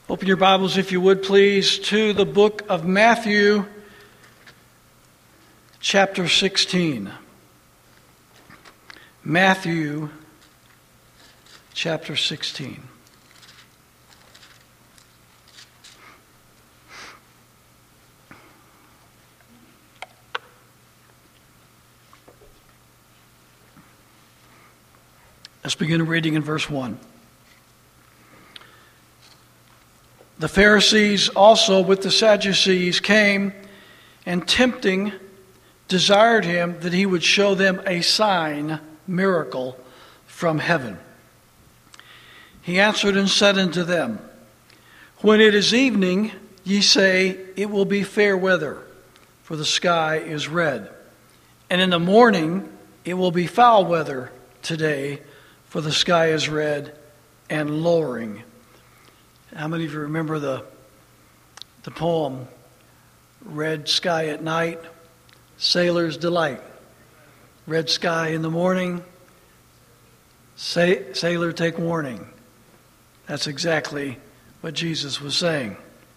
Open your Bibles, if you would, please, to the book of Matthew, chapter 16. Matthew, chapter 16. Let's begin reading in verse 1. The Pharisees also with the Sadducees came, and tempting, desired him that he would show them a sign, miracle, from heaven. He answered and said unto them, When it is evening, ye say, It will be fair weather, for the sky is red. And in the morning, it will be foul weather today, for the sky is red and lowering. How many of you remember the poem, Red Sky at Night, Sailor's Delight? Red sky in the morning, sailor take warning. That's exactly what Jesus was saying.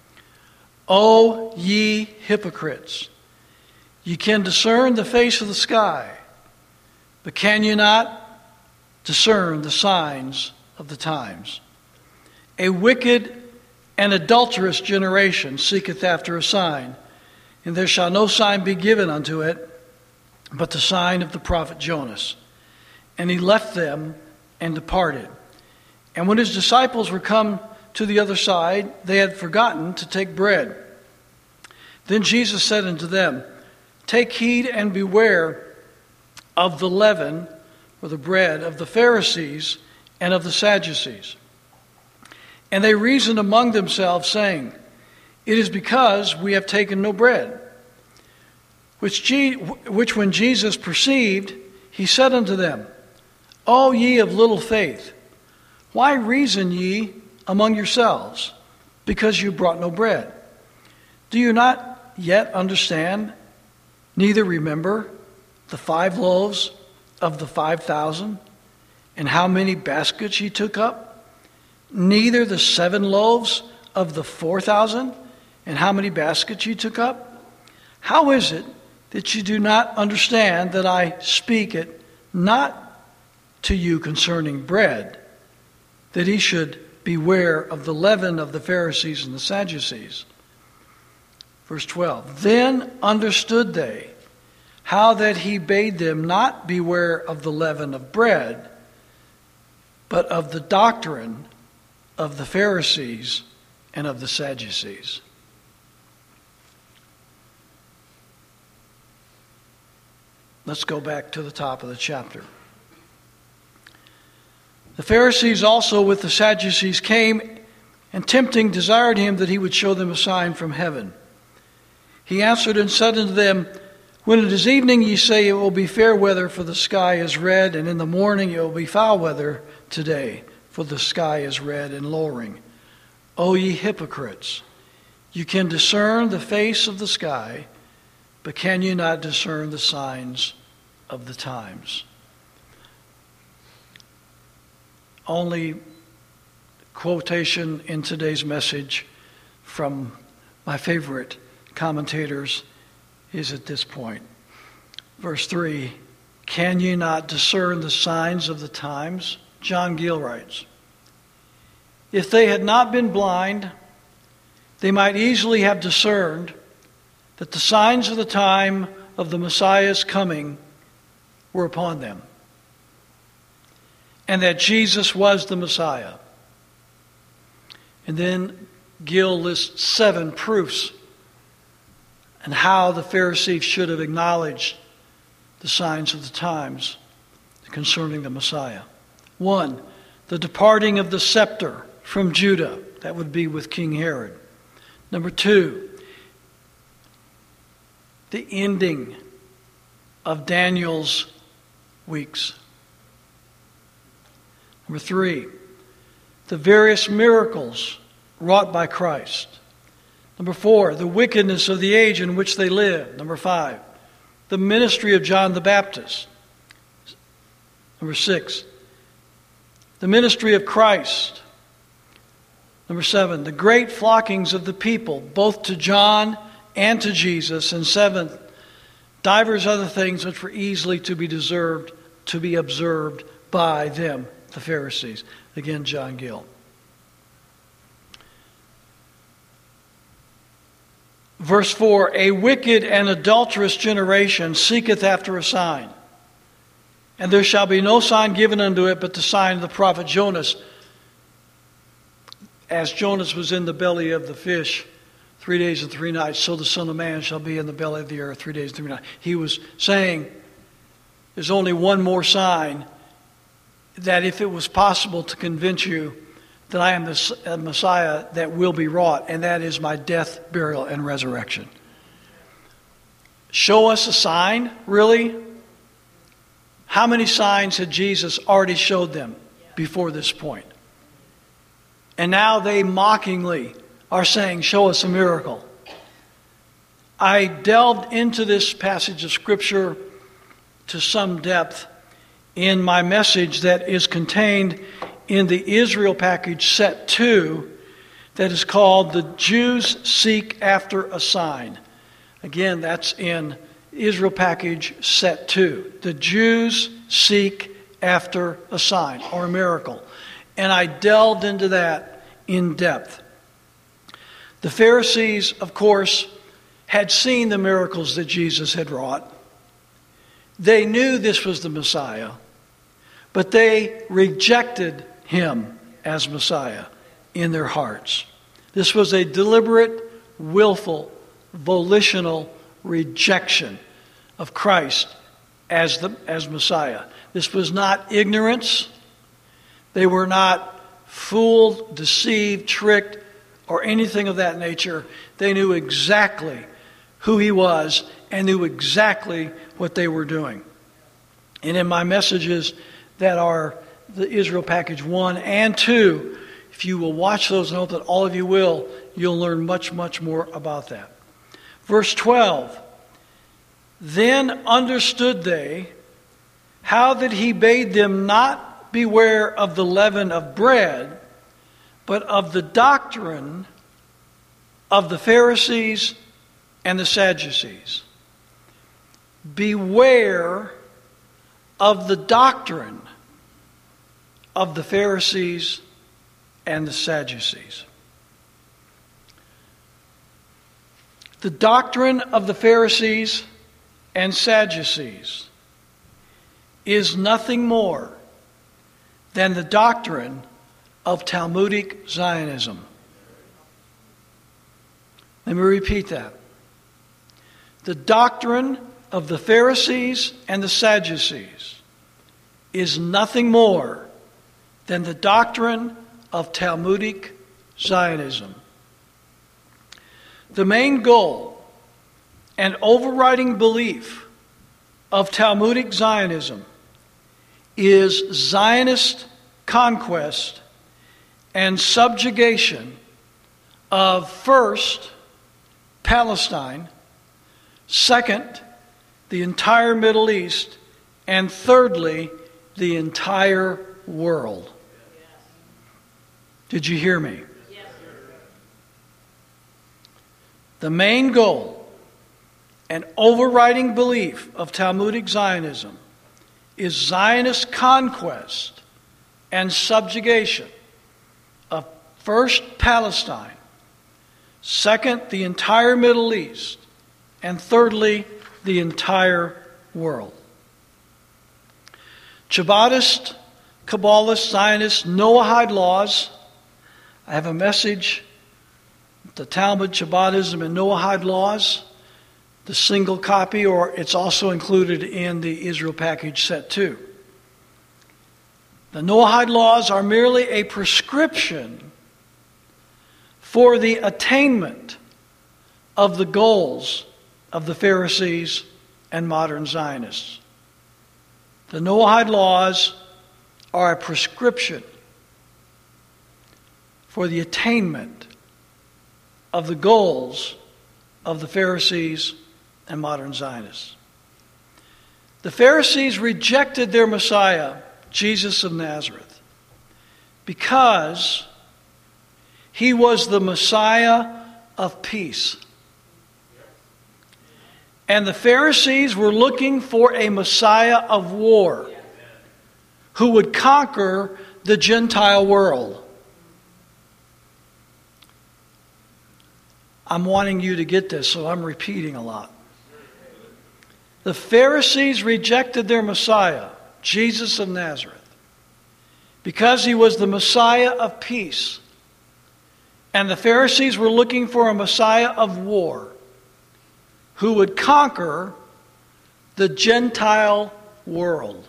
O ye hypocrites, ye can discern the face of the sky, but can you not discern the signs of the times? A wicked and adulterous generation seeketh after a sign, and there shall no sign be given unto it, but the sign of the prophet Jonas. And he left them and departed. And when his disciples were come to the other side, they had forgotten to take bread. Then Jesus said unto them, Take heed and beware of the leaven, or the bread, of the Pharisees and of the Sadducees. And they reasoned among themselves, saying, It is because we have taken no bread. Which when Jesus perceived, he said unto them, O ye of little faith, why reason ye among yourselves, because you brought no bread? Do you not yet understand, neither remember the 5 loaves of the 5,000, and how many baskets ye took up? Neither the 7 loaves of the 4,000, and how many baskets ye took up? How is it that you do not understand that I speak it not to you concerning bread, that he should beware of the leaven of the Pharisees and the Sadducees? Verse 12, Then understood they how that he bade them not beware of the leaven of bread, but of the doctrine of the Pharisees and of the Sadducees. Let's go back to the top of the chapter. The Pharisees also with the Sadducees came, and tempting desired him that he would show them a sign from heaven. He answered and said unto them, When it is evening, ye say, It will be fair weather, for the sky is red, and in the morning it will be foul weather today, for the sky is red and lowering. O ye hypocrites, you can discern the face of the sky, but can you not discern the signs of the times? Only quotation in today's message from my favorite commentators is at this point. Verse 3, Can you not discern the signs of the times? John Gill writes, If they had not been blind, they might easily have discerned that the signs of the time of the Messiah's coming were upon them, and that Jesus was the Messiah. And then Gill lists 7 proofs and how the Pharisees should have acknowledged the signs of the times concerning the Messiah. 1, the departing of the scepter from Judah. That would be with King Herod. Number 2, the ending of Daniel's weeks. Number 3, the various miracles wrought by Christ. Number 4, the wickedness of the age in which they live. Number 5, the ministry of John the Baptist. Number 6, the ministry of Christ. Number 7, the great flockings of the people, both to John and to Jesus. And 7th, divers other things which were easily to be observed by them, the Pharisees. Again, John Gill. Verse 4, a wicked and adulterous generation seeketh after a sign. And there shall be no sign given unto it but the sign of the prophet Jonas. As Jonas was in the belly of the fish 3 days and 3 nights, so the Son of Man shall be in the belly of the earth 3 days and 3 nights. He was saying there's only one more sign, that if it was possible to convince you that I am the Messiah, that will be wrought, and that is my death, burial, and resurrection. Show us a sign, really? How many signs had Jesus already showed them before this point? And now they mockingly are saying, show us a miracle. I delved into this passage of Scripture to some depth in my message that is contained in the Israel package set 2 that is called The Jews Seek After a Sign. Again, that's in Israel package set 2. The Jews seek after a sign or a miracle. And I delved into that in depth. The Pharisees, of course, had seen the miracles that Jesus had wrought. They knew this was the Messiah, but they rejected him as Messiah in their hearts. This was a deliberate, willful, volitional rejection of Christ as Messiah. This was not ignorance. They were not fooled, deceived, tricked, or anything of that nature. They knew exactly who he was and knew exactly what they were doing. And in my messages that are the Israel Package 1 and 2, if you will watch those, and I hope that all of you will, you'll learn much, much more about that. Verse 12, then understood they how that he bade them not beware of the leaven of bread, but of the doctrine of the Pharisees and the Sadducees. Beware of the doctrine of the Pharisees and the Sadducees. The doctrine of the Pharisees and Sadducees is nothing more than the doctrine of Talmudic Zionism. Let me repeat that. The doctrine of the Pharisees and the Sadducees is nothing more than the doctrine of Talmudic Zionism. The main goal and overriding belief of Talmudic Zionism is Zionist conquest and subjugation of, first, Palestine, second, the entire Middle East, and thirdly, the entire world. Did you hear me? Yes, sir. The main goal and overriding belief of Talmudic Zionism is Zionist conquest and subjugation of, first, Palestine, second, the entire Middle East, and thirdly, the entire world. Chabadist, Kabbalist, Zionist, Noahide laws. I have a message, the Talmud, Chabadism, and Noahide laws, the single copy, or it's also included in the Israel Package Set 2. The Noahide laws are merely a prescription for the attainment of the goals of the Pharisees and modern Zionists. The Noahide laws are a prescription for the attainment of the goals of the Pharisees and modern Zionists. The Pharisees rejected their Messiah, Jesus of Nazareth, because he was the Messiah of peace. And the Pharisees were looking for a Messiah of war who would conquer the Gentile world. I'm wanting you to get this, so I'm repeating a lot. The Pharisees rejected their Messiah, Jesus of Nazareth, because he was the Messiah of peace. And the Pharisees were looking for a Messiah of war who would conquer the Gentile world.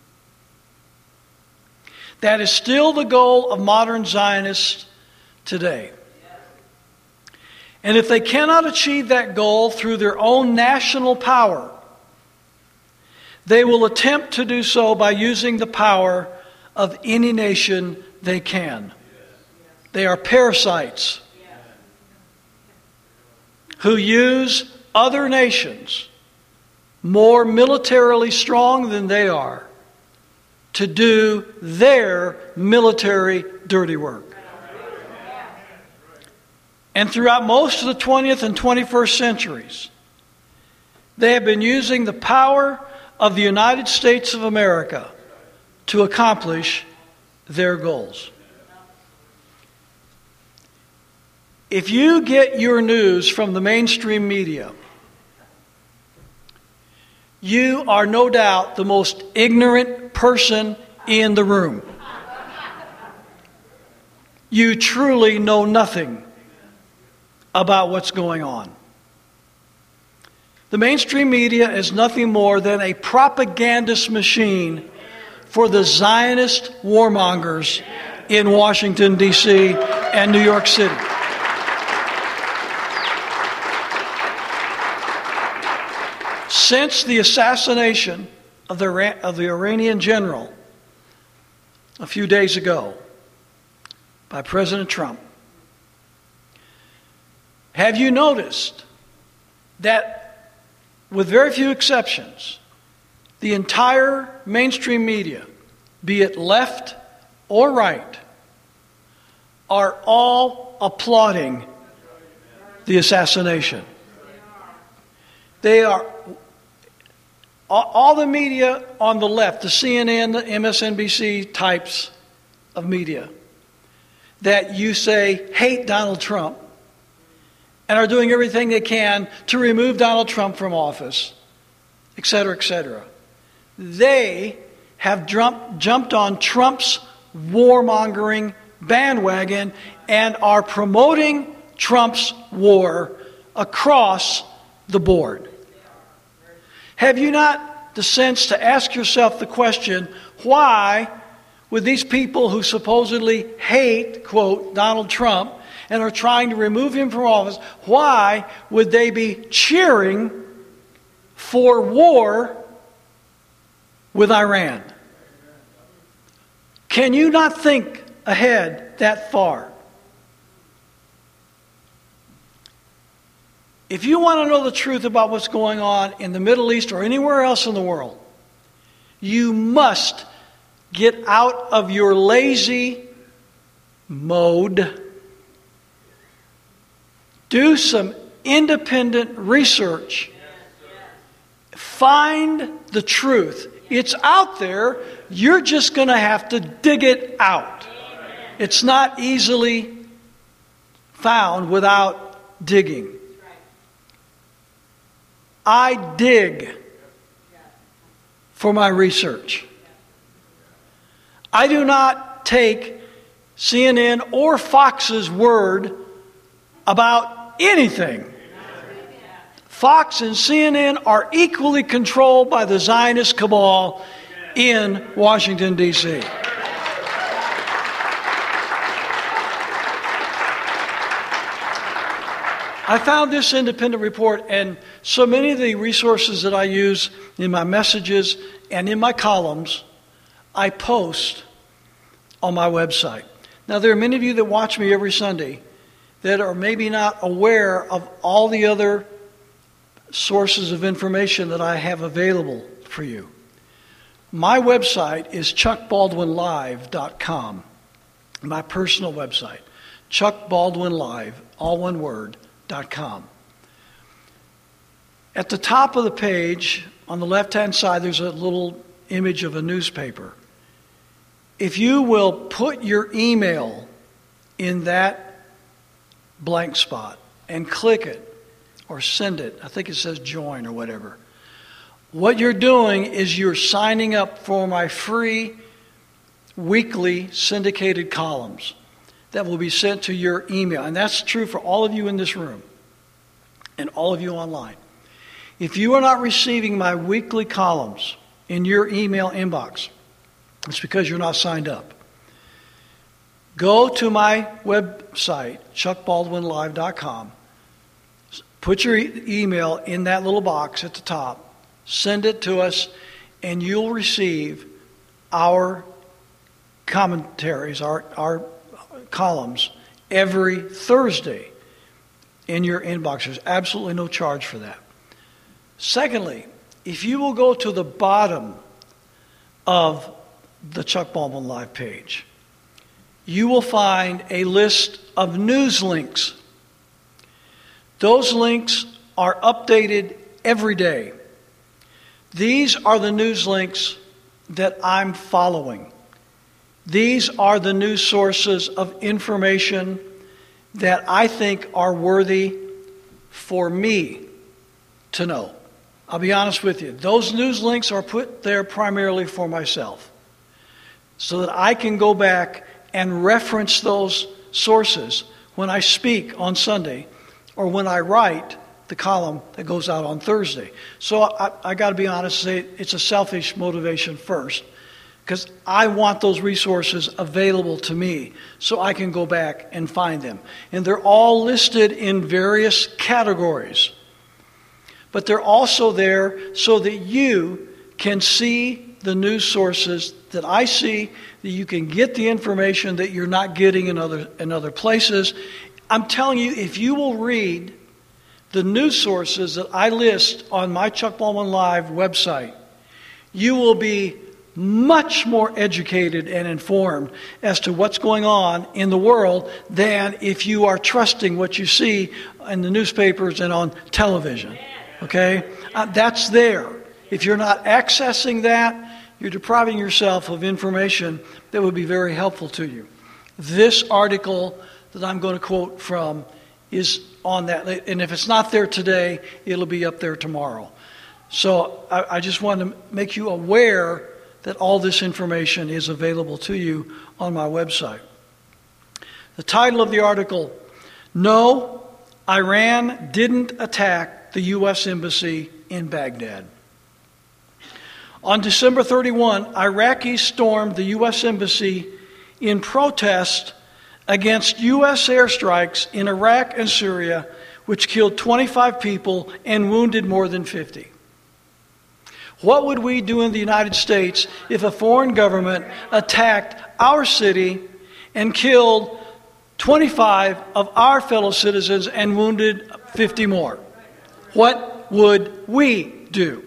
That is still the goal of modern Zionists today. And if they cannot achieve that goal through their own national power, they will attempt to do so by using the power of any nation they can. They are parasites who use other nations more militarily strong than they are to do their military dirty work. And throughout most of the 20th and 21st centuries, they have been using the power of the United States of America to accomplish their goals. If you get your news from the mainstream media, you are no doubt the most ignorant person in the room. You truly know nothing about what's going on. The mainstream media is nothing more than a propagandist machine for the Zionist warmongers in Washington, D.C. and New York City. Since the assassination of the Iranian general a few days ago by President Trump, have you noticed that, with very few exceptions, the entire mainstream media, be it left or right, are all applauding the assassination? They are, all the media on the left, the CNN, the MSNBC types of media, that you say hate Donald Trump and are doing everything they can to remove Donald Trump from office, etc., etc. They have jumped on Trump's warmongering bandwagon and are promoting Trump's war across the board. Have you not the sense to ask yourself the question, why would these people who supposedly hate, quote, Donald Trump and are trying to remove him from office, why would they be cheering for war with Iran? Can you not think ahead that far? If you want to know the truth about what's going on in the Middle East or anywhere else in the world, you must get out of your lazy mode. Do some independent research. Find the truth. It's out there. You're just going to have to dig it out. It's not easily found without digging. I dig for my research. I do not take CNN or Fox's word about anything. Fox and CNN are equally controlled by the Zionist cabal in Washington, D.C. I found this independent report, and so many of the resources that I use in my messages and in my columns, I post on my website. Now, there are many of you that watch me every Sunday that are maybe not aware of all the other sources of information that I have available for you. My website is chuckbaldwinlive.com, my personal website. Chuck Baldwin Live, all one word, .com. At the top of the page, on the left-hand side, there's a little image of a newspaper. If you will put your email in that blank spot and click it or send it, I think it says join or whatever, what you're doing is you're signing up for my free weekly syndicated columns that will be sent to your email. And that's true for all of you in this room and all of you online. If you are not receiving my weekly columns in your email inbox, it's because you're not signed up. Go to my website, chuckbaldwinlive.com, put your email in that little box at the top, send it to us, and you'll receive our commentaries, our columns, every Thursday in your inbox. There's absolutely no charge for that. Secondly, if you will go to the bottom of the Chuck Baldwin Live page, you will find a list of news links. Those links are updated every day. These are the news links that I'm following. These are the news sources of information that I think are worthy for me to know. I'll be honest with you. Those news links are put there primarily for myself, so that I can go back and reference those sources when I speak on Sunday or when I write the column that goes out on Thursday. So I got to be honest and say it's a selfish motivation first, because I want those resources available to me so I can go back and find them. And they're all listed in various categories. But they're also there so that you can see the news sources that I see, that you can get the information that you're not getting in other places. I'm telling you, if you will read the news sources that I list on my Chuck Baldwin Live website, you will be much more educated and informed as to what's going on in the world than if you are trusting what you see in the newspapers and on television. Okay? That's there. If you're not accessing that, you're depriving yourself of information that would be very helpful to you. This article that I'm going to quote from is on that. And if it's not there today, it'll be up there tomorrow. So I just want to make you aware that all this information is available to you on my website. The title of the article, No, Iran Didn't Attack the U.S. Embassy in Baghdad. On December 31, Iraqis stormed the U.S. Embassy in protest against U.S. airstrikes in Iraq and Syria, which killed 25 people and wounded more than 50. What would we do in the United States if a foreign government attacked our city and killed 25 of our fellow citizens and wounded 50 more? What would we do?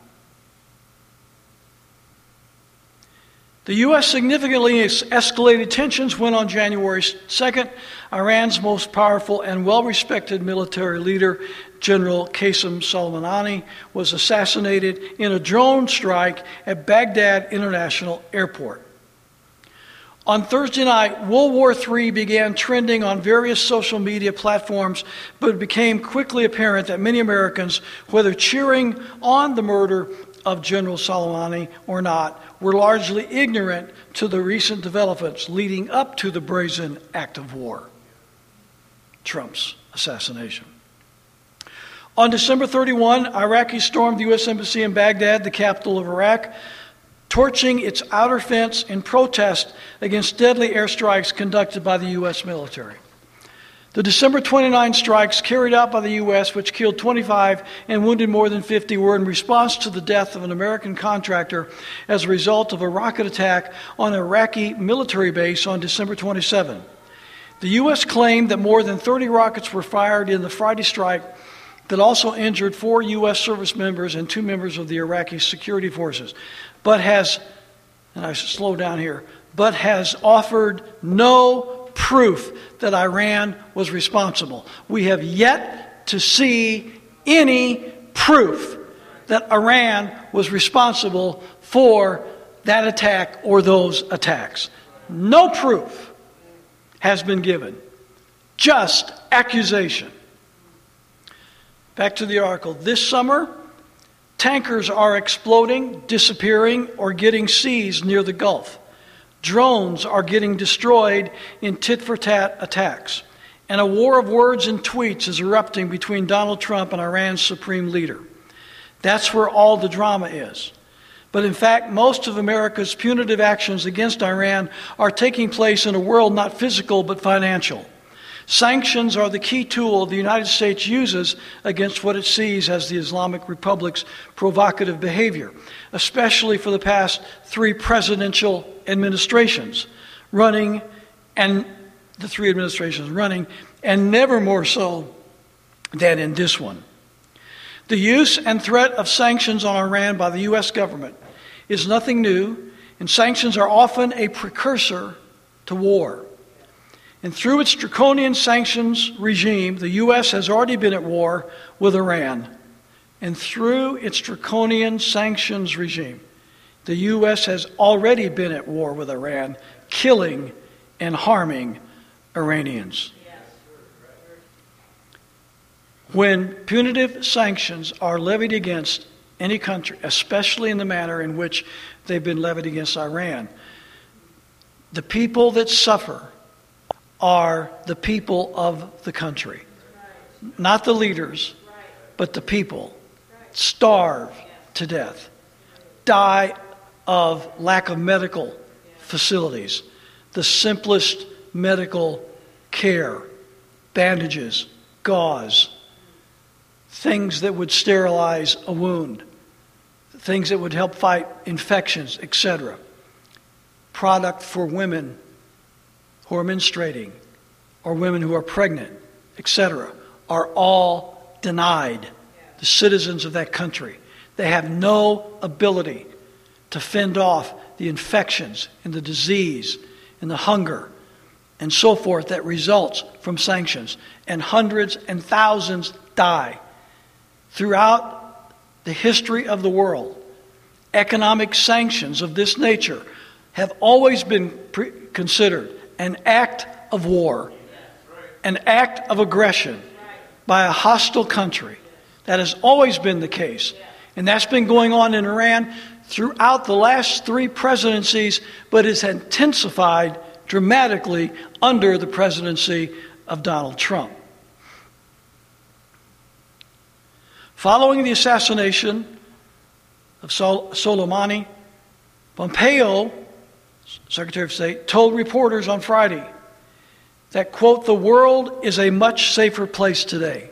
The U.S. significantly escalated tensions when on January 2nd, Iran's most powerful and well-respected military leader, General Qasem Soleimani, was assassinated in a drone strike at Baghdad International Airport. On Thursday night, World War III began trending on various social media platforms, but it became quickly apparent that many Americans, whether cheering on the murder of General Soleimani or not, were largely ignorant to the recent developments leading up to the brazen act of war, Trump's assassination. On December 31, Iraqis stormed the U.S. Embassy in Baghdad, the capital of Iraq, torching its outer fence in protest against deadly airstrikes conducted by the U.S. military. The December 29 strikes carried out by the U.S., which killed 25 and wounded more than 50, were in response to the death of an American contractor as a result of a rocket attack on an Iraqi military base on December 27. The U.S. claimed that more than 30 rockets were fired in the Friday strike that also injured 4 U.S. service members and 2 members of the Iraqi security forces, but has, and I should slow down here, but has offered no proof that Iran was responsible. We have yet to see any proof that Iran was responsible for that attack or those attacks. No proof has been given. Just accusation. Back to the article. This summer, tankers are exploding, disappearing, or getting seized near the Gulf. Drones are getting destroyed in tit-for-tat attacks. And a war of words and tweets is erupting between Donald Trump and Iran's supreme leader. That's where all the drama is. But in fact, most of America's punitive actions against Iran are taking place in a world not physical but financial. Sanctions are the key tool the United States uses against what it sees as the Islamic Republic's provocative behavior, especially for the past 3 presidential administrations running, and never more so than in this one. The use and threat of sanctions on Iran by the U.S. government is nothing new, and sanctions are often a precursor to war. And through its draconian sanctions regime, the U.S. has already been at war with Iran. And through its draconian sanctions regime, the U.S. has already been at war with Iran, killing and harming Iranians. When punitive sanctions are levied against any country, especially in the manner in which they've been levied against Iran, the people that suffer are the people of the country. Not the leaders, but the people. Starve to death. Die of lack of medical facilities. The simplest medical care. Bandages, gauze, things that would sterilize a wound, things that would help fight infections, etc. Product for women who are menstruating or women who are pregnant, etc., are all denied the citizens of that country. They have no ability to fend off the infections and the disease and the hunger and so forth that results from sanctions. And hundreds and thousands die. Throughout the history of the world, economic sanctions of this nature have always been considered an act of war, an act of aggression by a hostile country. That has always been the case. And that's been going on in Iran throughout the last 3 presidencies, but it's intensified dramatically under the presidency of Donald Trump. Following the assassination of Soleimani, Pompeo, Secretary of State, told reporters on Friday that, quote, the world is a much safer place today.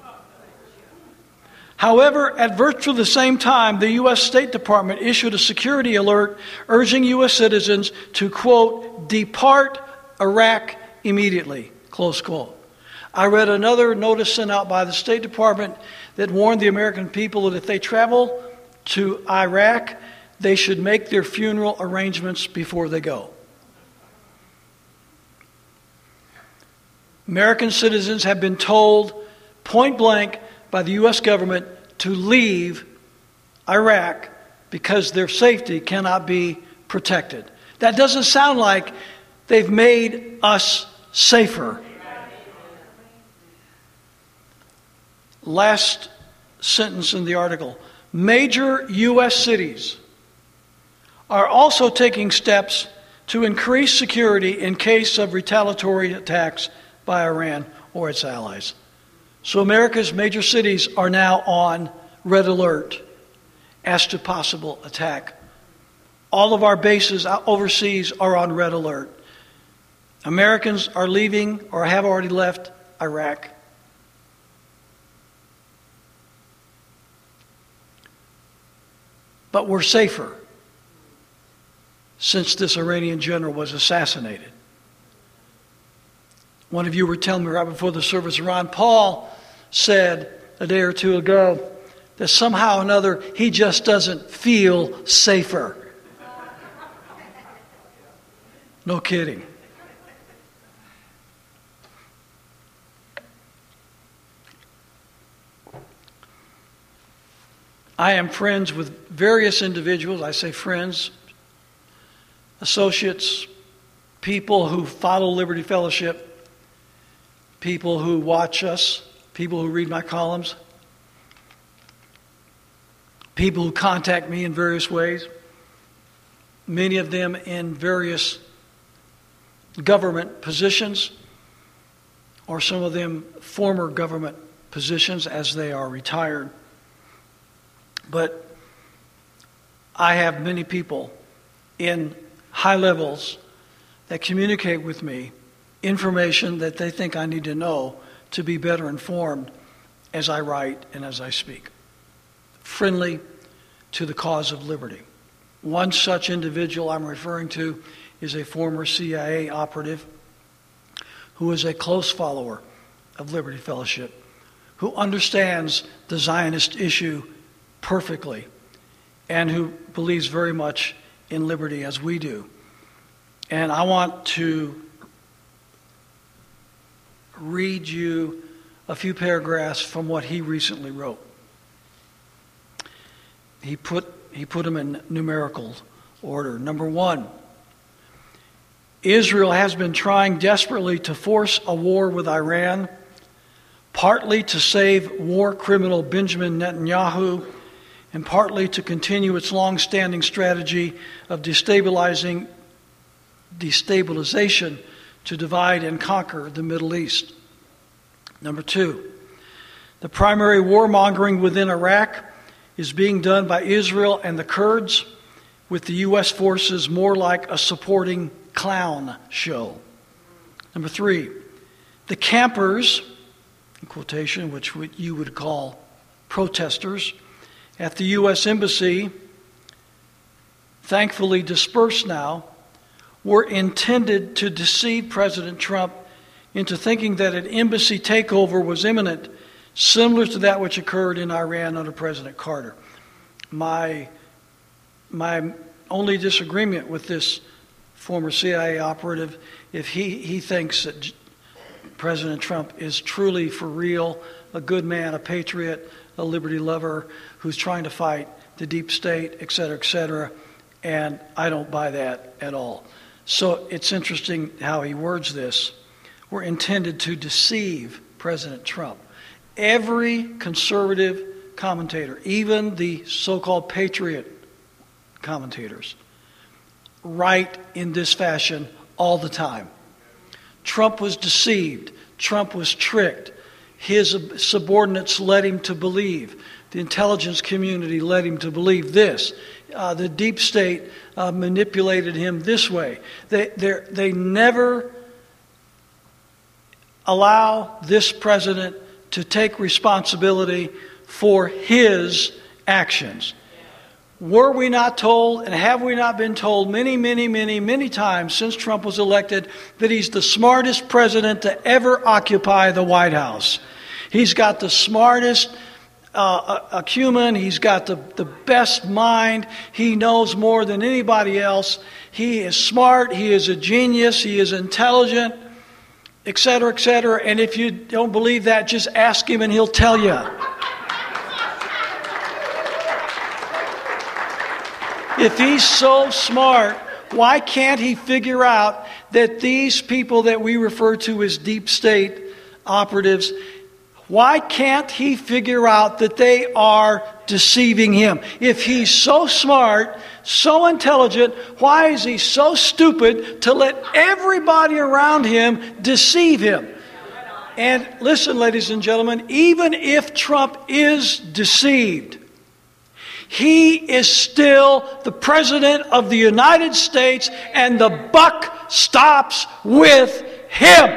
However, at virtually the same time, the U.S. State Department issued a security alert urging U.S. citizens to, quote, depart Iraq immediately, close quote. I read another notice sent out by the State Department that warned the American people that if they travel to Iraq, they should make their funeral arrangements before they go. American citizens have been told point blank by the U.S. government to leave Iraq because their safety cannot be protected. That doesn't sound like they've made us safer. Last sentence in the article. Major U.S. cities are also taking steps to increase security in case of retaliatory attacks by Iran or its allies. So America's major cities are now on red alert as to possible attack. All of our bases overseas are on red alert. Americans are leaving or have already left Iraq. But we're safer since this Iranian general was assassinated. One of you were telling me right before the service, Ron Paul said a day or two ago that somehow or another he just doesn't feel safer. No kidding. I am friends with various individuals. I say friends, associates, people who follow Liberty Fellowship, people who watch us, people who read my columns, people who contact me in various ways, many of them in various government positions, or some of them former government positions as they are retired. But I have many people in high levels that communicate with me information that they think I need to know to be better informed as I write and as I speak. Friendly to the cause of liberty. One such individual I'm referring to is a former CIA operative who is a close follower of Liberty Fellowship, who understands the Zionist issue perfectly, and who believes very much in liberty as we do. And I want to read you a few paragraphs from what he recently wrote. He put them in numerical order. Number 1, Israel has been trying desperately to force a war with Iran, partly to save war criminal Benjamin Netanyahu, and partly to continue its long-standing strategy of destabilization to divide and conquer the Middle East. Number 2, the primary warmongering within Iraq is being done by Israel and the Kurds, with the U.S. forces more like a supporting clown show. Number 3, the campers, in quotation, which you would call protesters, at the U.S. Embassy, thankfully dispersed now, were intended to deceive President Trump into thinking that an embassy takeover was imminent, similar to that which occurred in Iran under President Carter. My only disagreement with this former CIA operative, if he thinks that President Trump is truly, for real, a good man, a patriot, a liberty lover, who's trying to fight the deep state, et cetera, and I don't buy that at all. So it's interesting how he words this. We're intended to deceive President Trump. Every conservative commentator, even the so-called patriot commentators, write in this fashion all the time. Trump was deceived. Trump was tricked. His subordinates led him to believe. The intelligence community led him to believe this. The deep state manipulated him this way. They never allow this president to take responsibility for his actions. Were we not told, and have we not been told many times since Trump was elected, that he's the smartest president to ever occupy the White House? He's got the smartest acumen. He's got the best mind. He knows more than anybody else. He is smart. He is a genius. He is intelligent, et cetera, and if you don't believe that, just ask him and he'll tell you. If he's so smart, why can't he figure out that these people that we refer to as deep state operatives, why can't he figure out that they are deceiving him? If he's so smart, so intelligent, why is he so stupid to let everybody around him deceive him? And listen, ladies and gentlemen, even if Trump is deceived, he is still the President of the United States, and the buck stops with him.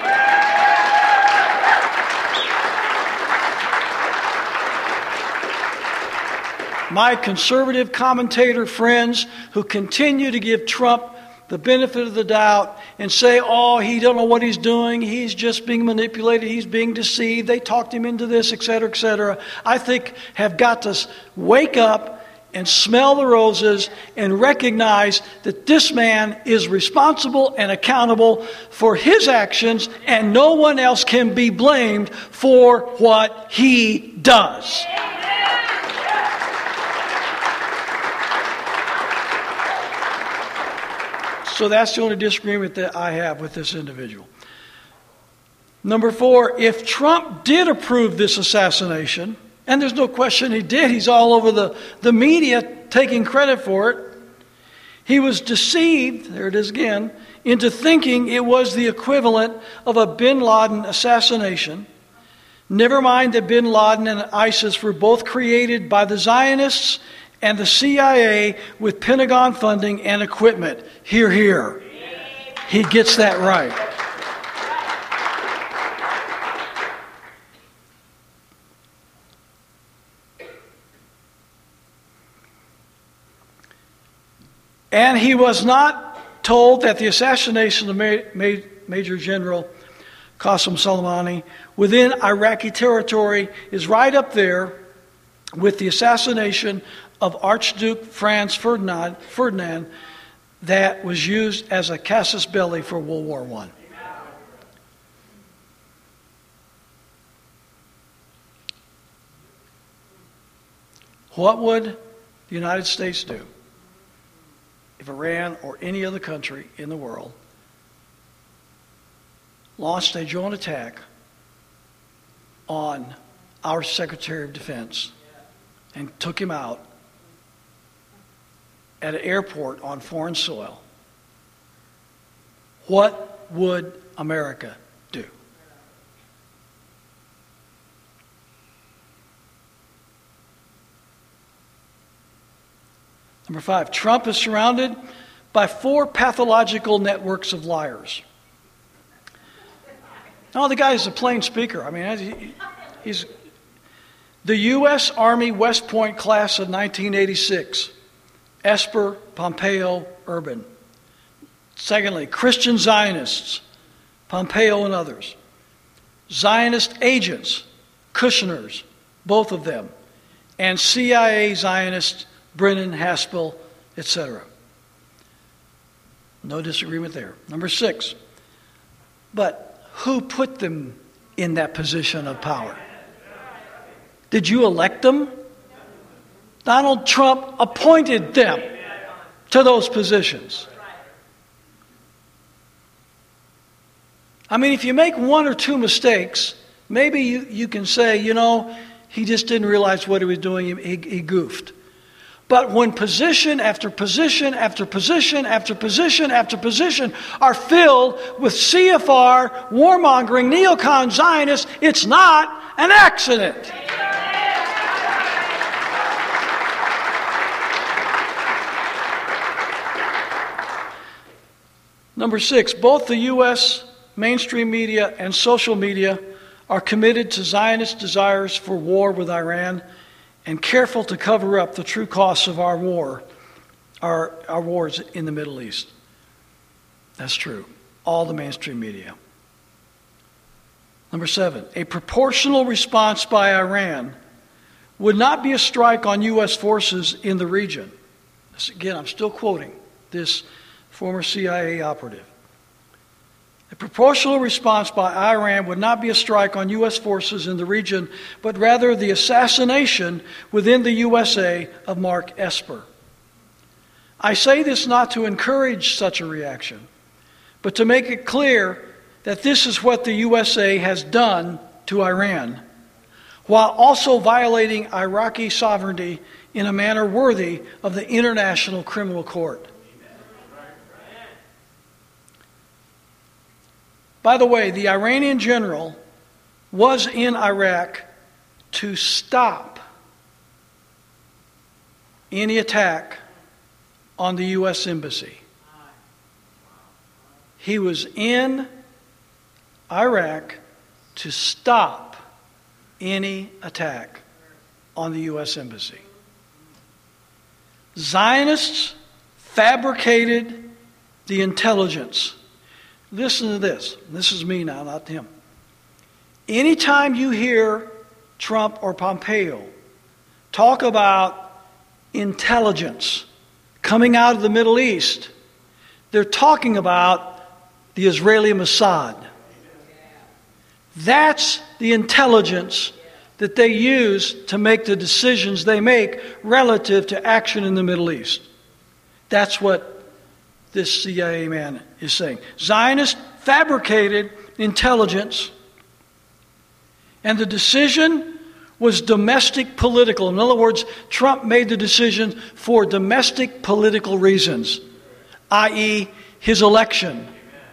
My conservative commentator friends who continue to give Trump the benefit of the doubt and say, oh, he don't know what he's doing, he's just being manipulated, he's being deceived, they talked him into this, et cetera, I think have got to wake up and smell the roses and recognize that this man is responsible and accountable for his actions, and no one else can be blamed for what he does. So that's the only disagreement that I have with this individual. Number 4, if Trump did approve this assassination, and there's no question he did, he's all over the media taking credit for it, he was deceived, there it is again, into thinking it was the equivalent of a bin Laden assassination. Never mind that bin Laden and ISIS were both created by the Zionists and the CIA with Pentagon funding and equipment. Hear, hear. He gets that right. And he was not told that the assassination of Major General Qasem Soleimani within Iraqi territory is right up there with the assassination of Archduke Franz Ferdinand that was used as a casus belli for World War I. What would the United States do if Iran or any other country in the world launched a joint attack on our Secretary of Defense and took him out at an airport on foreign soil? What would America do? Number 5, Trump is surrounded by 4 pathological networks of liars. No, the guy is a plain speaker. I mean, he's the U.S. Army West Point class of 1986. Esper, Pompeo, Urban. Secondly, Christian Zionists, Pompeo and others. Zionist agents, Kushner's, both of them. And CIA Zionists, Brennan, Haspel, etc. No disagreement there. Number 6, but who put them in that position of power? Did you elect them? Donald Trump appointed them to those positions. I mean, if you make 1 or 2 mistakes, maybe you can say, he just didn't realize what he was doing, he goofed. But when position after position after position after position after position are filled with CFR, warmongering, neocon Zionists, it's not an accident. Number 6, both the U.S. mainstream media and social media are committed to Zionist desires for war with Iran and careful to cover up the true costs of our war, our wars in the Middle East. That's true. All the mainstream media. Number 7, a proportional response by Iran would not be a strike on U.S. forces in the region. Again, I'm still quoting this former CIA operative. A proportional response by Iran would not be a strike on U.S. forces in the region, but rather the assassination within the USA of Mark Esper. I say this not to encourage such a reaction, but to make it clear that this is what the USA has done to Iran, while also violating Iraqi sovereignty in a manner worthy of the International Criminal Court. By the way, the Iranian general was in Iraq to stop any attack on the U.S. Embassy. He was in Iraq to stop any attack on the U.S. Embassy. Zionists fabricated the intelligence. Listen to this. This is me now, not him. Anytime you hear Trump or Pompeo talk about intelligence coming out of the Middle East, they're talking about the Israeli Mossad. That's the intelligence that they use to make the decisions they make relative to action in the Middle East. That's what this CIA man is saying. Zionists fabricated intelligence, and the decision was domestic political. In other words, Trump made the decision for domestic political reasons, i.e., his election.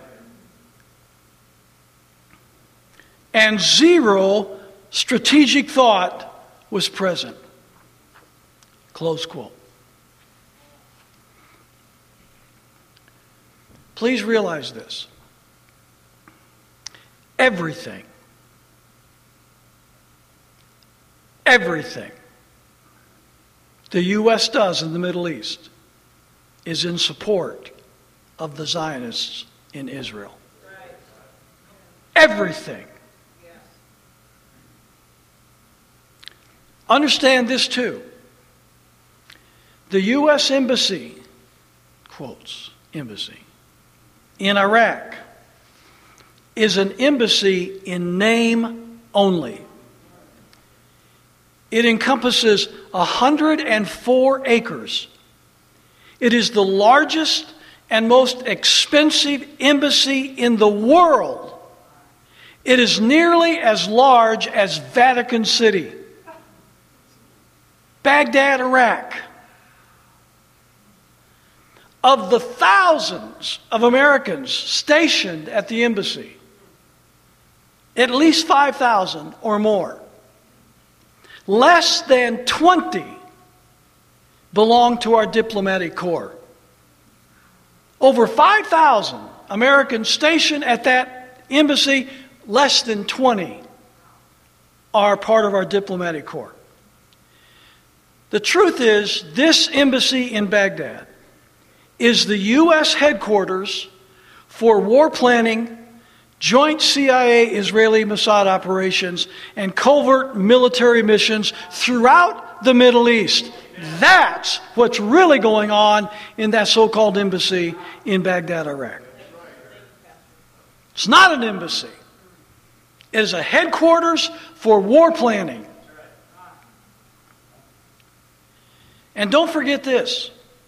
And zero strategic thought was present. Close quote. Please realize this. Everything the U.S. does in the Middle East is in support of the Zionists in Israel. Everything. Understand this too. The U.S. embassy, quotes, embassy, in Iraq is an embassy in name only. It encompasses 104 acres. It is the largest and most expensive embassy in the world. It is nearly as large as Vatican City. Baghdad, Iraq. Of the thousands of Americans stationed at the embassy, at least 5,000 or more, less than 20 belong to our diplomatic corps. Over 5,000 Americans stationed at that embassy, less than 20 are part of our diplomatic corps. The truth is, this embassy in Baghdad is the U.S. headquarters for war planning, joint CIA-Israeli Mossad operations, and covert military missions throughout the Middle East. That's what's really going on in that so-called embassy in Baghdad, Iraq. It's not an embassy. It is a headquarters for war planning. And don't forget this.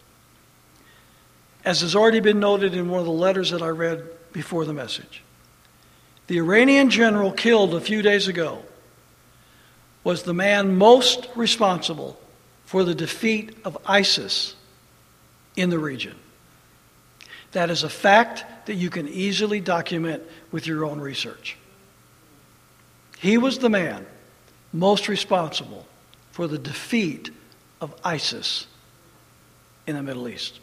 As has already been noted in one of the letters that I read before the message, the Iranian general killed a few days ago was the man most responsible for the defeat of ISIS in the region. That is a fact that you can easily document with your own research. He was the man most responsible for the defeat of ISIS in the Middle East.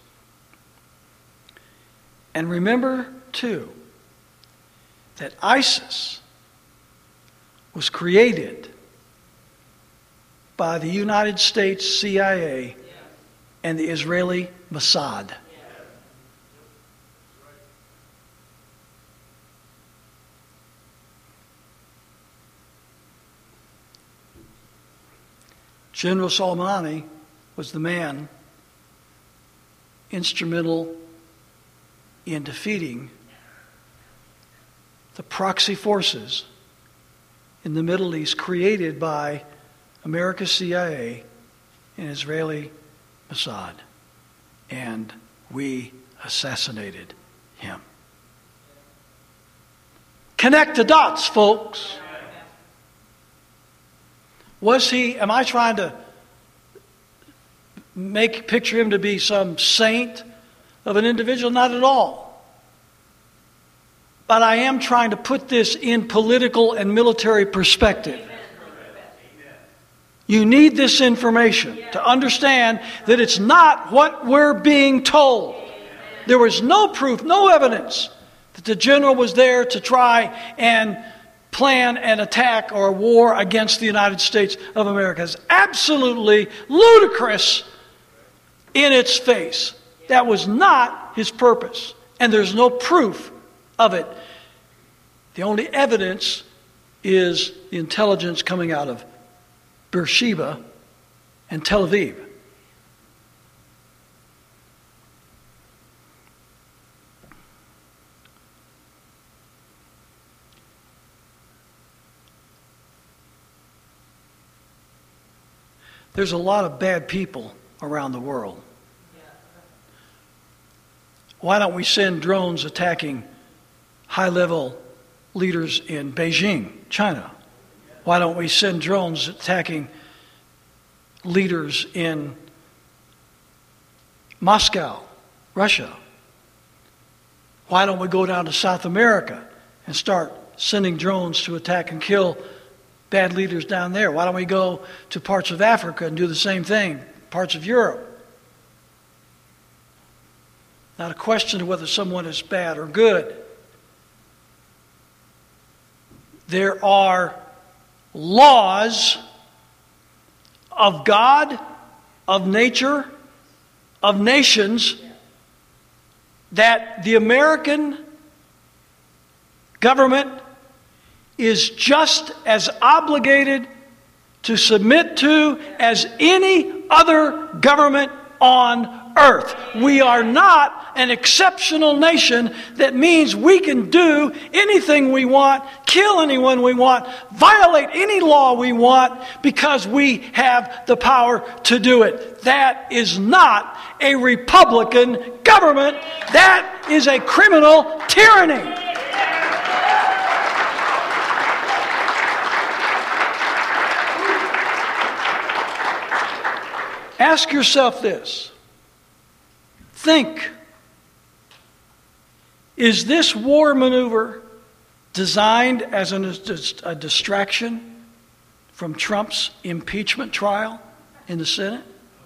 And remember, too, that ISIS was created by the United States CIA and the Israeli Mossad. General Soleimani was the man instrumental in defeating the proxy forces in the Middle East created by America's CIA and Israeli Mossad. And we assassinated him. Connect the dots, folks. Am I trying to picture him to be some saint of an individual? Not at all. But I am trying to put this in political and military perspective. You need this information to understand that it's not what we're being told. There was no proof, no evidence that the general was there to try and plan an attack or a war against the United States of America. It's absolutely ludicrous in its face. That was not his purpose, and there's no proof of it. The only evidence is the intelligence coming out of Beersheba and Tel Aviv. There's a lot of bad people around the world. Why don't we send drones attacking high-level leaders in Beijing, China? Why don't we send drones attacking leaders in Moscow, Russia? Why don't we go down to South America and start sending drones to attack and kill bad leaders down there? Why don't we go to parts of Africa and do the same thing, parts of Europe? Not a question of whether someone is bad or good. There are laws of God, of nature, of nations that the American government is just as obligated to submit to as any other government on earth. We are not an exceptional nation that means we can do anything we want, kill anyone we want, violate any law we want because we have the power to do it. That is not a Republican government. That is a criminal tyranny. Ask yourself this. Think, is this war maneuver designed as a distraction from Trump's impeachment trial in the Senate?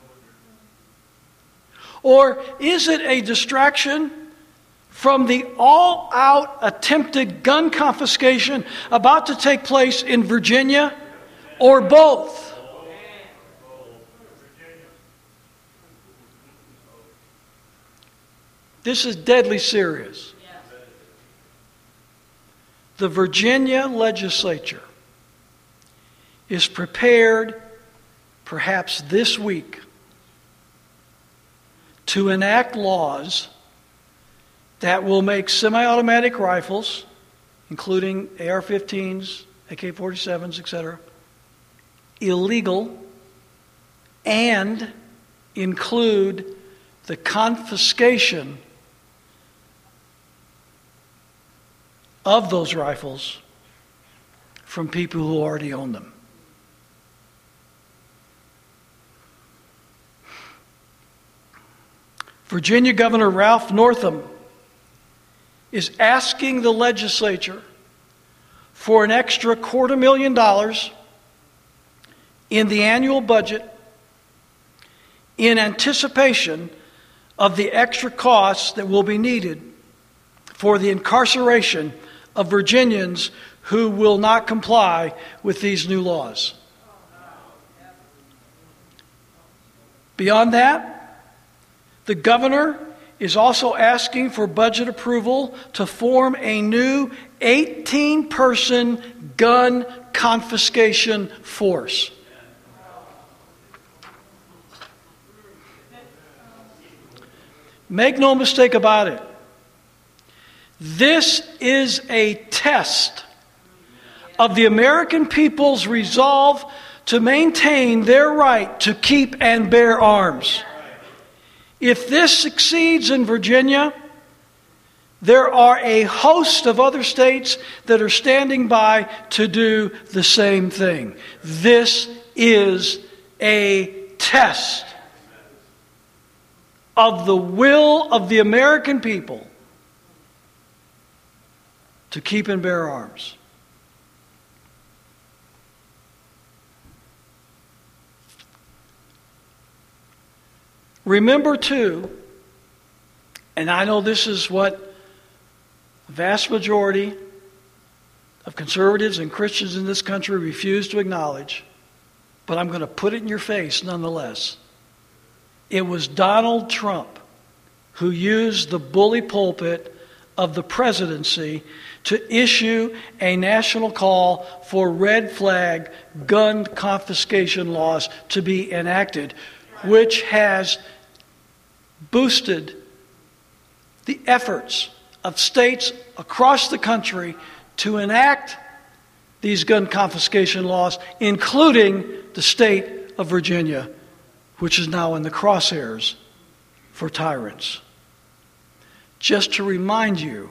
Or is it a distraction from the all-out attempted gun confiscation about to take place in Virginia, or both? This is deadly serious. The Virginia legislature is prepared, perhaps this week, to enact laws that will make semi-automatic rifles, including AR-15s, AK-47s, etc., illegal, and include the confiscation of those rifles from people who already own them. Virginia Governor Ralph Northam is asking the legislature for an extra $250,000 in the annual budget in anticipation of the extra costs that will be needed for the incarceration of Virginians who will not comply with these new laws. Beyond that, the governor is also asking for budget approval to form a new 18-person gun confiscation force. Make no mistake about it. This is a test of the American people's resolve to maintain their right to keep and bear arms. If this succeeds in Virginia, there are a host of other states that are standing by to do the same thing. This is a test of the will of the American people to keep and bear arms. Remember, too, and I know this is what the vast majority of conservatives and Christians in this country refuse to acknowledge, but I'm going to put it in your face nonetheless. It was Donald Trump who used the bully pulpit of the presidency to issue a national call for red flag gun confiscation laws to be enacted, which has boosted the efforts of states across the country to enact these gun confiscation laws, including the state of Virginia, which is now in the crosshairs for tyrants. Just to remind you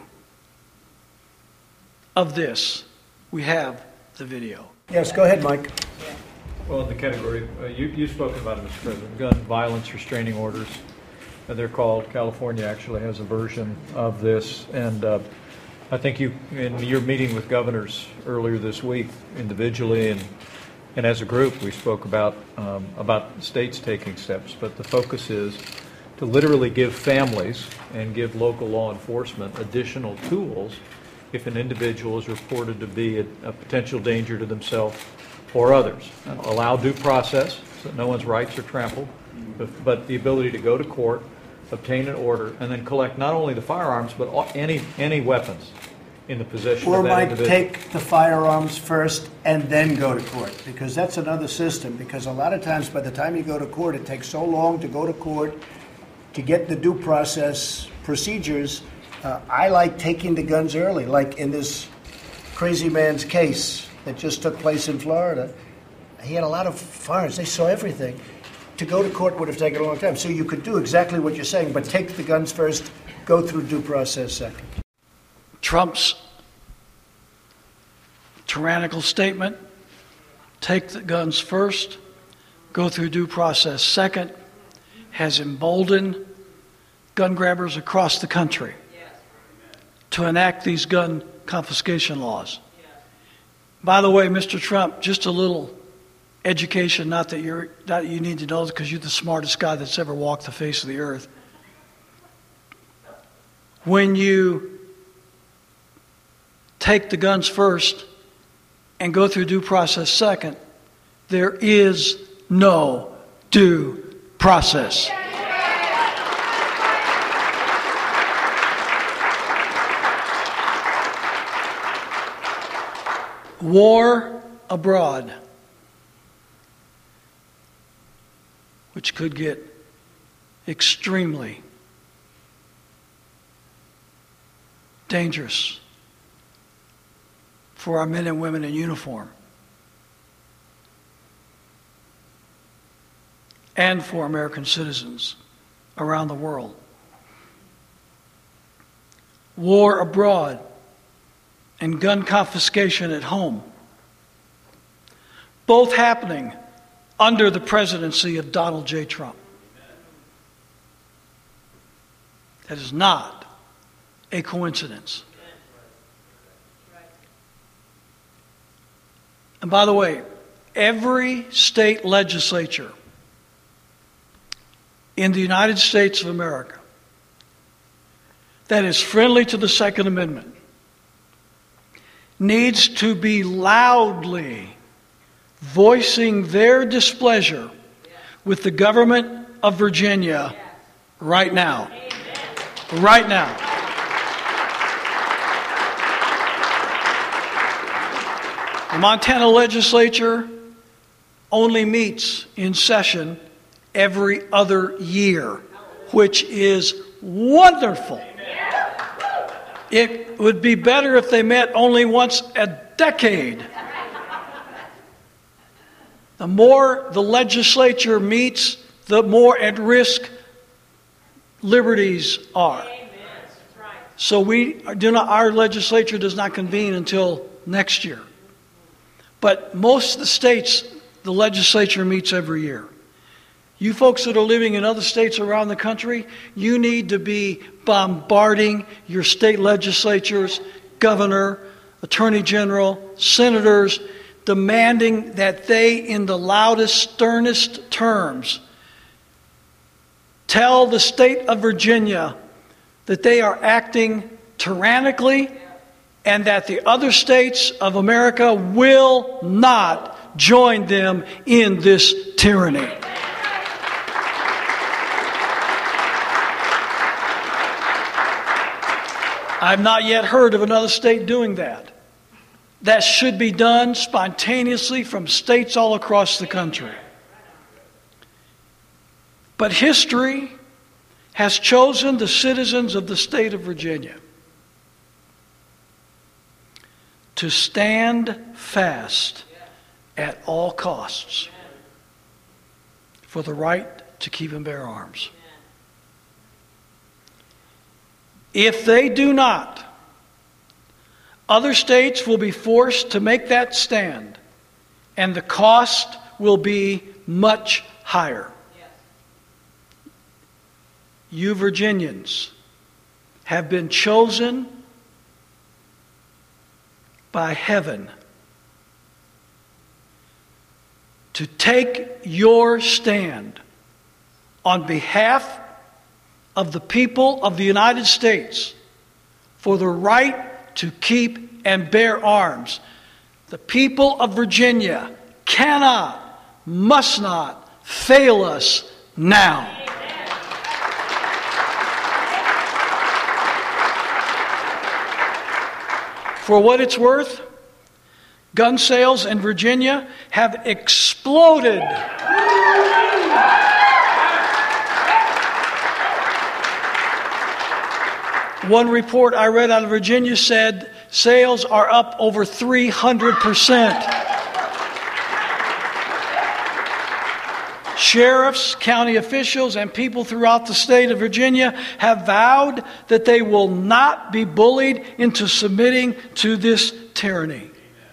of this, we have the video. Yes, go ahead, Mike. Well, in the category, you've spoken about it, Mr. President, gun violence restraining orders. They're called. California actually has a version of this. And I think you, in your meeting with governors earlier this week, individually and as a group, we spoke about states taking steps. But the focus is to literally give families and give local law enforcement additional tools if an individual is reported to be a potential danger to themselves or others. Allow due process so that no one's rights are trampled, but the ability to go to court, obtain an order, and then collect not only the firearms, but any weapons in the possession Or of that might individual. take the firearms first and then go to court, because that's another system. Because a lot of times by the time you go to court, it takes so long to go to court to get the due process procedures. I like taking the guns early, like in this crazy man's case that just took place in Florida. He had a lot of firearms. They saw everything. To go to court would have taken a long time. So you could do exactly what you're saying, but take the guns first, go through due process second. Trump's tyrannical statement, take the guns first, go through due process second, has emboldened gun grabbers across the country to enact these gun confiscation laws. By the way, Mr. Trump, just a little education, not that you need to know because you're the smartest guy that's ever walked the face of the earth. When you take the guns first and go through due process second, there is no due process. War abroad, which could get extremely dangerous for our men and women in uniform and for American citizens around the world. War abroad and gun confiscation at home, both happening under the presidency of Donald J. Trump. That is not a coincidence. And by the way, every state legislature in the United States of America that is friendly to the Second Amendment needs to be loudly voicing their displeasure with the government of Virginia right now. Right now. The Montana legislature only meets in session every other year, which is wonderful. It would be better if they met only once a decade. The more the legislature meets, the more at risk liberties are. So our legislature does not convene until next year. But most of the states, the legislature meets every year. You folks that are living in other states around the country, you need to be bombarding your state legislatures, governor, attorney general, senators, demanding that they, in the loudest, sternest terms, tell the state of Virginia that they are acting tyrannically and that the other states of America will not join them in this tyranny. I've not yet heard of another state doing that. That should be done spontaneously from states all across the country. But history has chosen the citizens of the state of Virginia to stand fast at all costs for the right to keep and bear arms. If they do not, other states will be forced to make that stand, and the cost will be much higher. You Virginians have been chosen by heaven to take your stand on behalf of the people of the United States for the right to keep and bear arms. The people of Virginia cannot, must not fail us now. For what it's worth, gun sales in Virginia have exploded. One report I read out of Virginia said sales are up over 300%. Sheriffs, county officials, and people throughout the state of Virginia have vowed that they will not be bullied into submitting to this tyranny.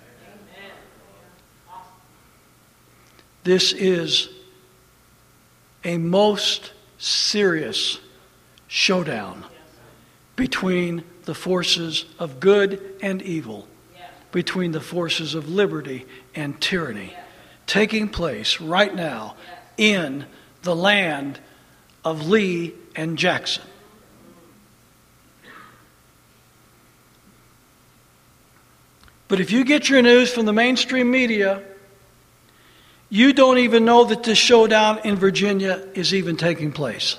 This is a most serious showdown between the forces of good and evil, between the forces of liberty and tyranny, taking place right now in the land of Lee and Jackson. But if you get your news from the mainstream media, you don't even know that this showdown in Virginia is even taking place.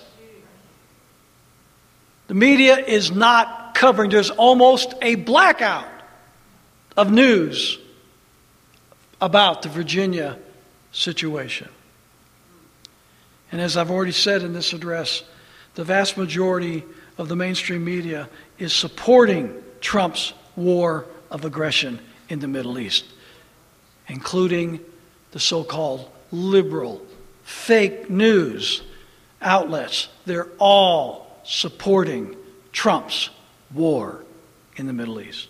The media is not covering. There's almost a blackout of news about the Virginia situation. And as I've already said in this address, the vast majority of the mainstream media is supporting Trump's war of aggression in the Middle East, including the so-called liberal fake news outlets. They're all supporting Trump's war in the Middle East.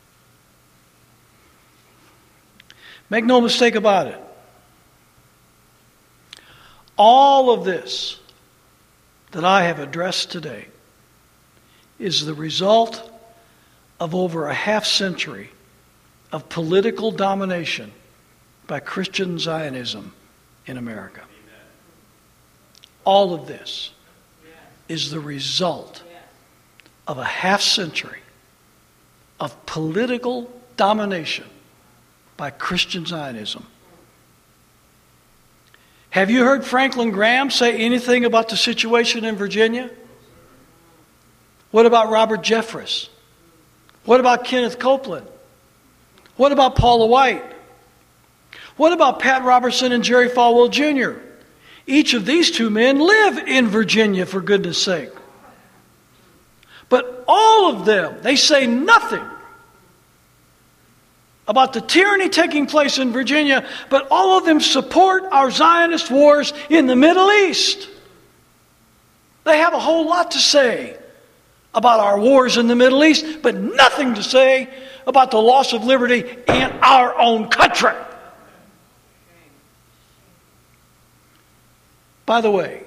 Make no mistake about it. All of this that I have addressed today is the result of over a half century of political domination by Christian Zionism in America. All of this is the result of a half century of political domination by Christian Zionism. Have you heard Franklin Graham say anything about the situation in Virginia? What about Robert Jeffress? What about Kenneth Copeland? What about Paula White? What about Pat Robertson and Jerry Falwell Jr.? Each of these two men live in Virginia, for goodness sake. But all of them, they say nothing about the tyranny taking place in Virginia, but all of them support our Zionist wars in the Middle East. They have a whole lot to say about our wars in the Middle East, but nothing to say about the loss of liberty in our own country. By the way,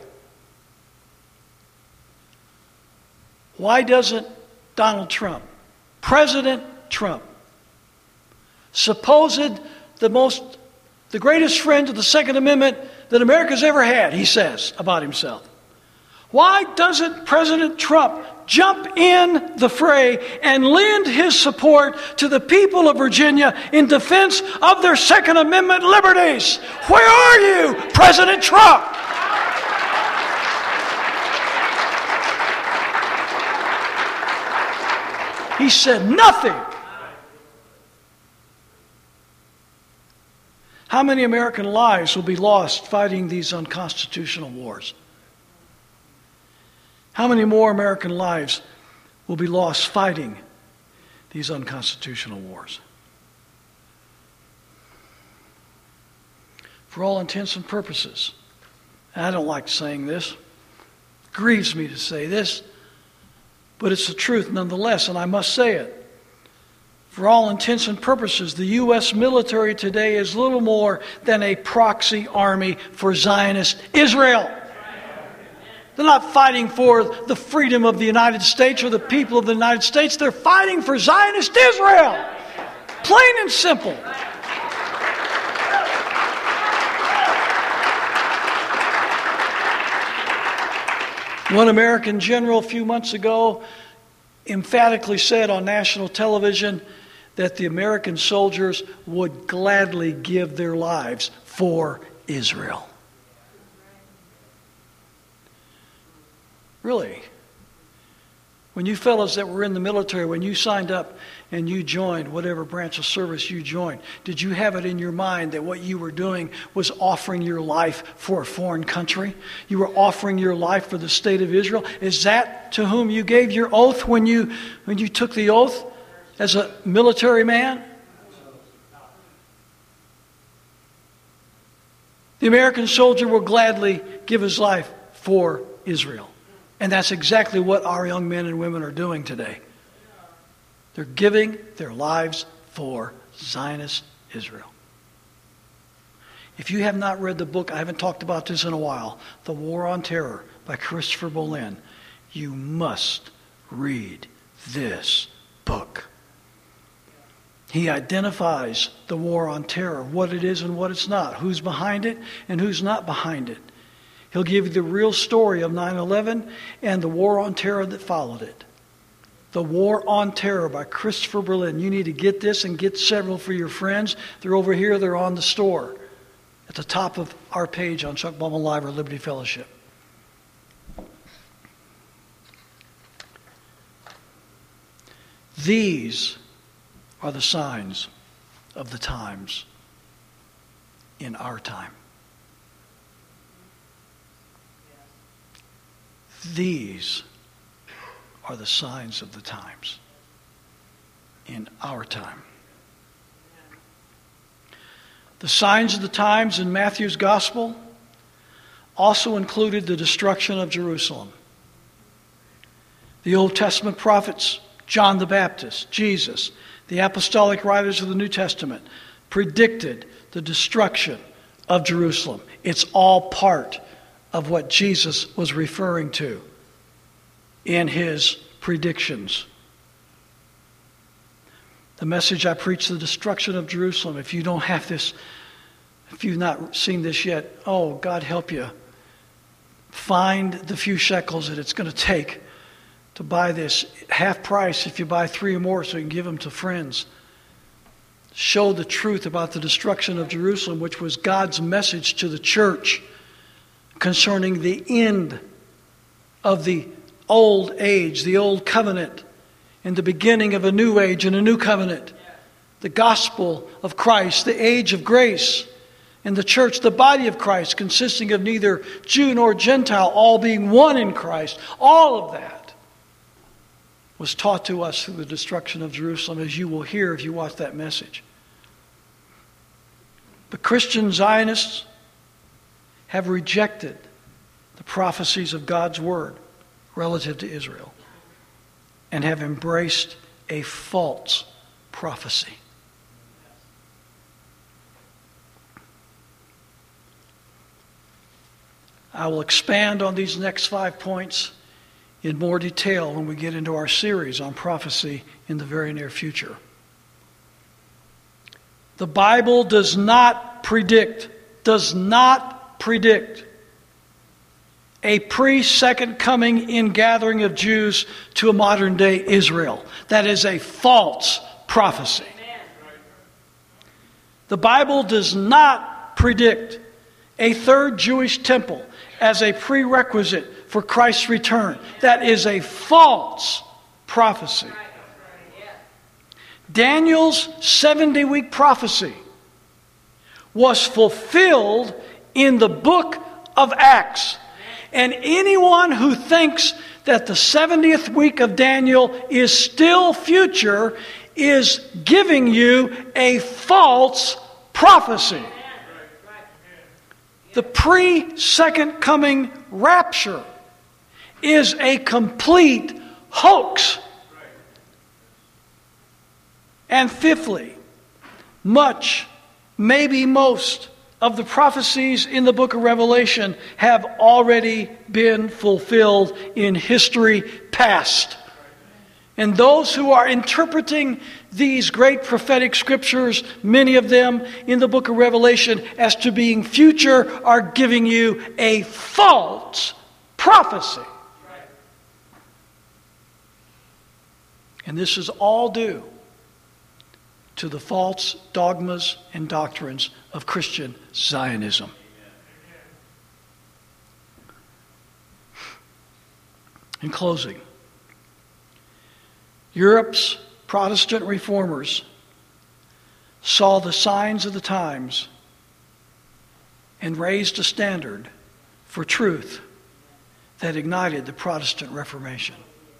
why doesn't Donald Trump, President Trump, supposed the greatest friend of the Second Amendment that America's ever had, he says about himself, why doesn't President Trump jump in the fray and lend his support to the people of Virginia in defense of their Second Amendment liberties? Where are you, President Trump? He said nothing. How many American lives will be lost fighting these unconstitutional wars? How many more American lives will be lost fighting these unconstitutional wars? For all intents and purposes, and I don't like saying this, it grieves me to say this, but it's the truth nonetheless, and I must say it. For all intents and purposes, the U.S. military today is little more than a proxy army for Zionist Israel. They're not fighting for the freedom of the United States or the people of the United States. They're fighting for Zionist Israel. Plain and simple. One American general a few months ago emphatically said on national television that the American soldiers would gladly give their lives for Israel. Really? When you fellows that were in the military, when you signed up and you joined whatever branch of service you joined, did you have it in your mind that what you were doing was offering your life for a foreign country? You were offering your life for the state of Israel? Is that to whom you gave your oath when you took the oath as a military man? The American soldier will gladly give his life for Israel. And that's exactly what our young men and women are doing today. They're giving their lives for Zionist Israel. If you have not read the book, I haven't talked about this in a while, The War on Terror by Christopher Bolin, you must read this book. He identifies the war on terror, what it is and what it's not, who's behind it and who's not behind it. He'll give you the real story of 9/11 and the war on terror that followed it. The War on Terror by Christopher Bolin. You need to get this and get several for your friends. They're over here. They're on the store at the top of our page on Chuck Bauman Live or Liberty Fellowship. These are the signs of the times in our time. These are the signs of the times in our time. The signs of the times in Matthew's gospel also included the destruction of Jerusalem. The Old Testament prophets, John the Baptist, Jesus, the apostolic writers of the New Testament predicted the destruction of Jerusalem. It's all part of what Jesus was referring to in his predictions. The message I preach, the destruction of Jerusalem. If you don't have this, if you've not seen this yet, oh, God help you. Find the few shekels that it's going to take to buy this. Half price if you buy 3 or more so you can give them to friends. Show the truth about the destruction of Jerusalem, which was God's message to the church concerning the end of the old age, the old covenant, and the beginning of a new age and a new covenant. The gospel of Christ, the age of grace, and the church, the body of Christ, consisting of neither Jew nor Gentile, all being one in Christ. All of that was taught to us through the destruction of Jerusalem, as you will hear if you watch that message. But Christian Zionists have rejected the prophecies of God's word relative to Israel and have embraced a false prophecy. I will expand on these next 5 points in more detail when we get into our series on prophecy in the very near future. The Bible does not predict a pre-second coming in gathering of Jews to a modern day Israel. That is a false prophecy. The Bible does not predict a third Jewish temple as a prerequisite for Christ's return. That is a false prophecy. Daniel's 70-week prophecy was fulfilled in the book of Acts. And anyone who thinks that the 70th week of Daniel is still future is giving you a false prophecy. The pre-second coming rapture is a complete hoax. And fifthly, much, maybe most, of the prophecies in the book of Revelation have already been fulfilled in history past. And those who are interpreting these great prophetic scriptures, many of them in the book of Revelation, as to being future, are giving you a false prophecy. And this is all due to the false dogmas and doctrines of Christian Zionism. In closing, Europe's Protestant reformers saw the signs of the times and raised a standard for truth that ignited the Protestant Reformation.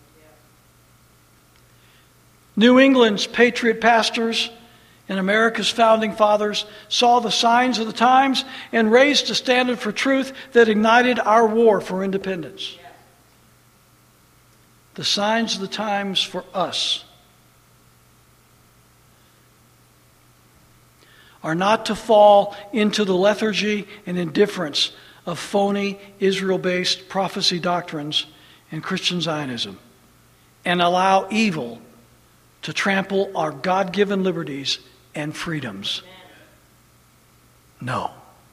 New England's patriot pastors and America's founding fathers saw the signs of the times and raised a standard for truth that ignited our war for independence. The signs of the times for us are not to fall into the lethargy and indifference of phony Israel-based prophecy doctrines and Christian Zionism and allow evil to trample our God-given liberties and freedoms. No.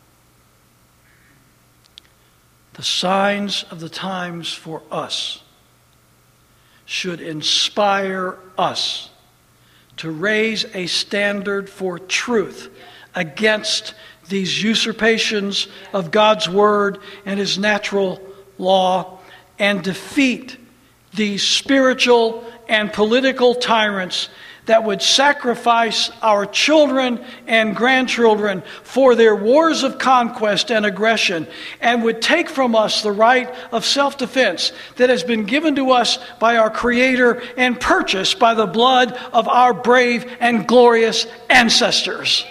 The signs of the times for us should inspire us to raise a standard for truth against these usurpations of God's word and his natural law and defeat these spiritual and political tyrants that would sacrifice our children and grandchildren for their wars of conquest and aggression and would take from us the right of self-defense that has been given to us by our Creator and purchased by the blood of our brave and glorious ancestors.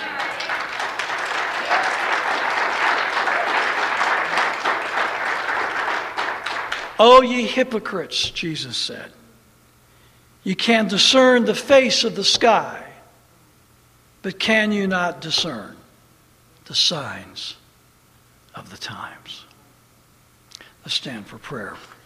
O ye hypocrites, Jesus said. You can discern the face of the sky, but can you not discern the signs of the times? Let's stand for prayer.